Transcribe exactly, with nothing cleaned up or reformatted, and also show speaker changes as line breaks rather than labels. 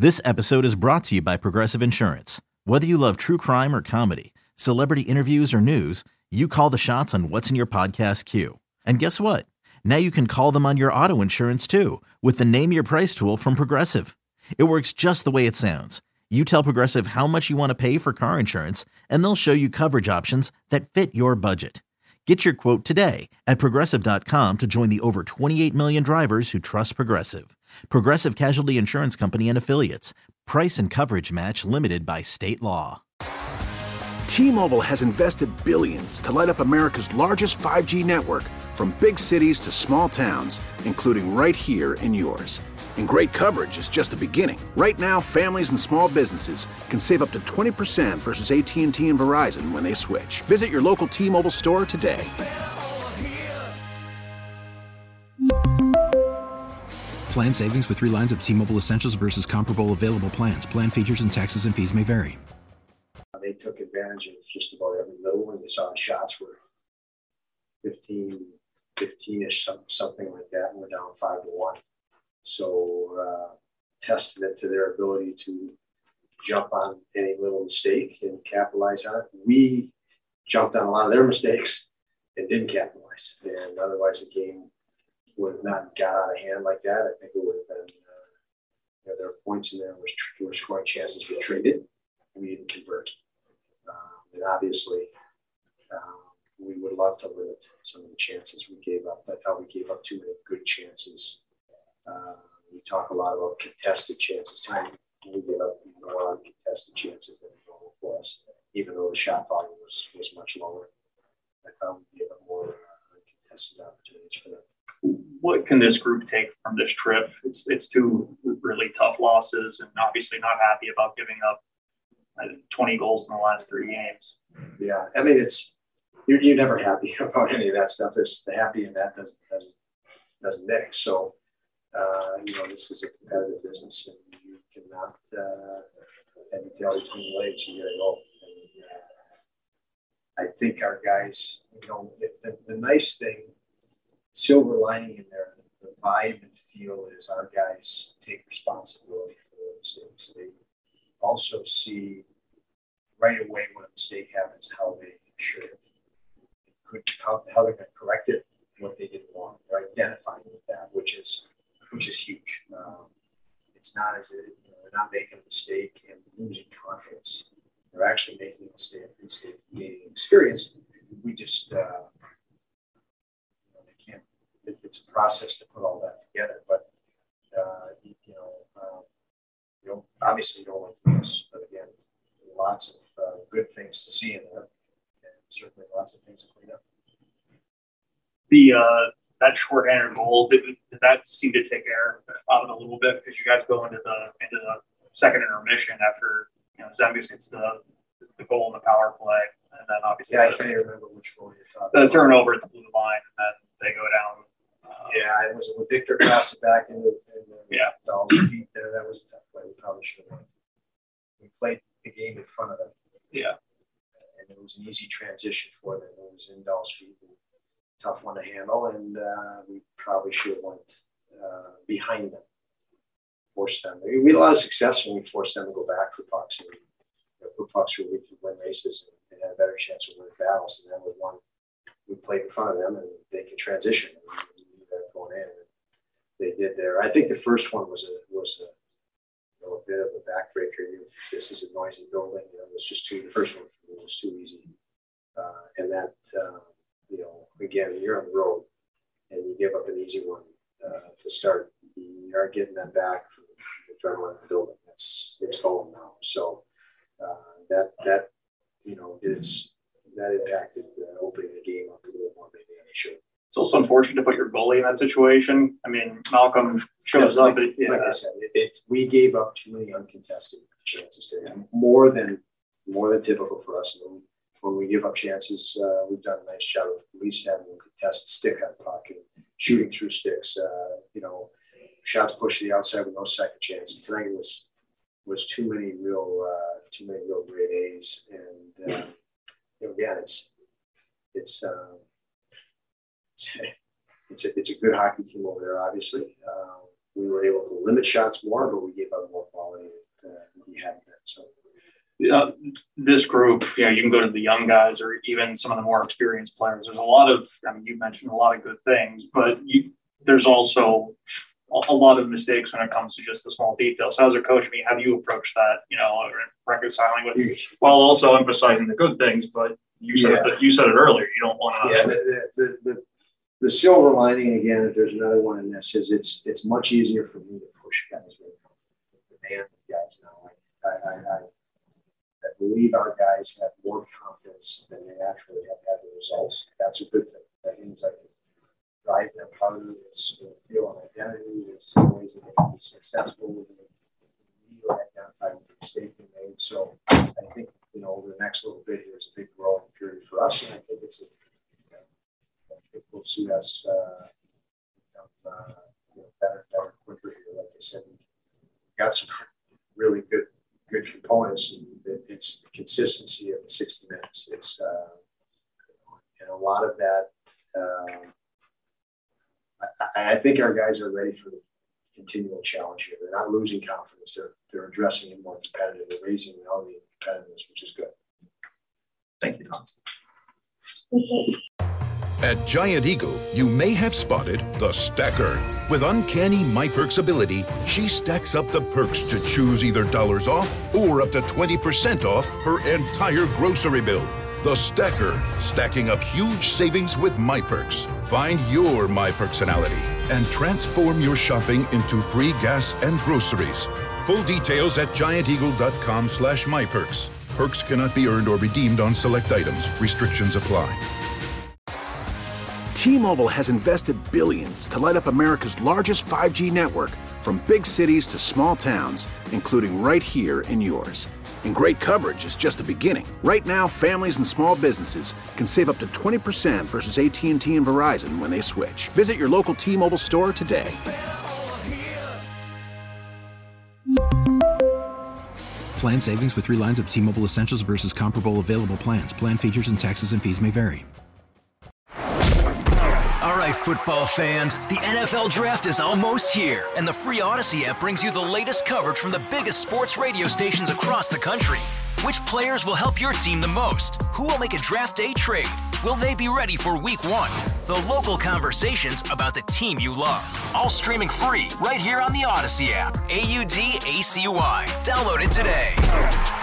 This episode is brought to you by Progressive Insurance. Whether you love true crime or comedy, celebrity interviews or news, you call the shots on what's in your podcast queue. And guess what? Now you can call them on your auto insurance too with the Name Your Price tool from Progressive. It works just the way it sounds. You tell Progressive how much you want to pay for car insurance, and they'll show you coverage options that fit your budget. Get your quote today at Progressive dot com to join the over twenty-eight million drivers who trust Progressive. Progressive Casualty Insurance Company and Affiliates. Price and coverage match limited by state law.
T-Mobile has invested billions to light up America's largest five G network, from big cities to small towns, including right here in yours. And great coverage is just the beginning. Right now, families and small businesses can save up to twenty percent versus A T and T and Verizon when they switch. Visit your local T-Mobile store today.
Plan savings with three lines of T-Mobile Essentials versus comparable available plans. Plan features and taxes and fees may vary.
They took advantage of just about every little one. You saw the shots were fifteen, fifteen-ish, something like that, and we're down five to one. So, uh, testament to their ability to jump on any little mistake and capitalize on it. We jumped on a lot of their mistakes and didn't capitalize. And otherwise, the game would have not got out of hand like that. I think it would have been, uh, you know, there were points in there where we were scoring chances we traded. We didn't convert. Um, and obviously, um, we would love to limit some of the chances we gave up. I thought we gave up too many good chances. Uh, we talk a lot about contested chances. Time we gave up more uncontested chances than normal for us, even though the shot volume was, was much lower. I thought we gave up more uh, uncontested opportunities for them.
What can this group take from this trip? It's it's two really tough losses, and obviously not happy about giving up twenty goals in the last three games.
Yeah, I mean, it's you're, you're never happy about any of that stuff. It's the happy and that doesn't doesn't, doesn't mix. So, uh, you know, this is a competitive business, and you cannot uh, have your tail between the legs. You gotta go. And, uh, I think our guys, you know, the, the nice thing, silver lining in there, the, the vibe and feel is our guys take responsibility for their mistakes. They also see right away when a mistake happens how they should have, could, how, how they're going to correct it, what they did wrong. They're identifying with that, which is which is huge. Um, it's not as if, you know, they're not making a mistake and losing confidence. They're actually making a mistake instead of gaining experience. We just uh, you know, they can't. It, it's a process to put all that together, but uh, you, you know. Um, You know, obviously, you don't want to lose, but again, lots of uh, good things to see in there, and certainly lots of things to clean up.
The uh, that shorthanded goal, did, did that seem to take air out of it a little bit, because you guys go into the into the second intermission after, you know, Zemgus gets the the goal in the power play, and then obviously
yeah, I can't even remember which goal you're talking
the
about.
turnover at the blue line, and then they go down. Uh,
yeah, it was with Victor crossed it back into in the
yeah.
Dahl's feet there. That was a tough play. We probably should have won. We played the game in front of them.
Yeah.
And it was an easy transition for them. It was in Dahl's feet. Tough one to handle, and uh, we probably should have went uh, behind them. Forced them. We had a lot of success when we forced them to go back for pucks. And, you know, put pucks where we could win races and, and had a better chance of winning battles. And then we won. We played in front of them, and they could transition. And we knew that going in. And they did there. I think the first one was a was a, you know, a bit of a backbreaker. This is a noisy building. You know, it was just too. The first one was too easy, uh, and that uh, you know, again, you're on the road, and you give up an easy one uh, to start. You are getting that back from the adrenaline of the building. That's it's going now. So uh, that that you know, it's that impacted uh, opening the game up a little more maybe than it should.
It's also unfortunate to put your goalie in that situation. I mean, Malcolm shows
yeah,
up.
Like,
but, yeah.
like I said, it, it, we gave up too many uncontested chances to him, more than more than typical for us. And when we give up chances, uh, we've done a nice job of at least having a contested stick on puck and shooting through sticks. Uh, you know, shots pushed to the outside with no second chance. And tonight was was too many real uh, too many real grade A's. And uh, you know, again, it's it's. Uh, It's a, it's a good hockey team over there, obviously. Uh, we were able to limit shots more, but we gave up more quality.
uh, this group, you know, you can go to the young guys or even some of the more experienced players. There's a lot of, I mean, you mentioned a lot of good things, but you, there's also a lot of mistakes when it comes to just the small details. So as a coach, I mean, how do you approach that, you know, reconciling with, while also emphasizing the good things, but you said, yeah. it, you said it earlier, you don't want to.
Yeah, the, the, the, the silver lining, again, if there's another one in this, is it's it's much easier for me to push guys with demand guys now. I, I, I, I believe our guys have more confidence than they actually have had the results. That's a good thing. That means I can drive them harder. It's feel an identity. There's some ways that they can be successful with it. We identify with the mistake they made. So I think, you know, over the next little bit here is a big growing period for us. And I think it's a, you know, I think we'll see us uh, become uh, you know, better, better, quicker here. Like I said, we've got some really good, good components. And it's the consistency of the sixty minutes. It's, uh, and a lot of that, um, I, I think our guys are ready for the continual challenge here. They're not losing confidence. They're they're addressing it more competitive. They're raising the element of competitiveness, which is good. Thank you, Tom.
At Giant Eagle, you may have spotted the stacker. With uncanny MyPerks ability, she stacks up the perks to choose either dollars off or up to twenty percent off her entire grocery bill. The Stacker, stacking up huge savings with MyPerks. Find your MyPerksonality and transform your shopping into free gas and groceries. Full details at gianteagle.com slash MyPerks. Perks cannot be earned or redeemed on select items. Restrictions apply.
T-Mobile has invested billions to light up America's largest five G network, from big cities to small towns, including right here in yours. And great coverage is just the beginning. Right now, families and small businesses can save up to twenty percent versus A T and T and Verizon when they switch. Visit your local T-Mobile store today.
Plan savings with three lines of T-Mobile Essentials versus comparable available plans. Plan features and taxes and fees may vary.
All right, football fans, the N F L Draft is almost here, and the free Odyssey app brings you the latest coverage from the biggest sports radio stations across the country. Which players will help your team the most? Who will make a draft day trade? Will they be ready for week one? The local conversations about the team you love. All streaming free right here on the Odyssey app. A U D A C Y. Download it today.